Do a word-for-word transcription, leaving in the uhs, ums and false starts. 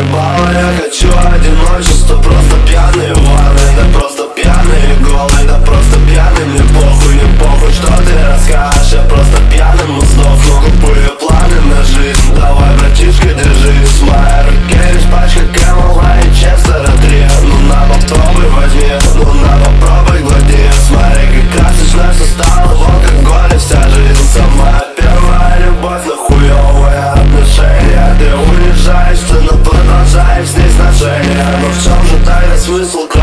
заебало, я хочу одиночество. Просто пьяный ванны, да просто пьяный голый, да просто пьяный. Мне похуй, не похуй, что ты расскажешь. Я просто пьяным сдохну, купую планы на жизнь. Давай, братишка, держись, в моей руке лишь пачка Кэмела и Честера три. Ну на, попробуй возьми, ну на, попробуй глади. Смотри, как красочно все стало в алкоголе. Вся жизнь сама первая любовь, но хуёвые отношения. Ты уезжаешь, ты, но продолжаешь с ней сношения. Но в чем же тайный смысл?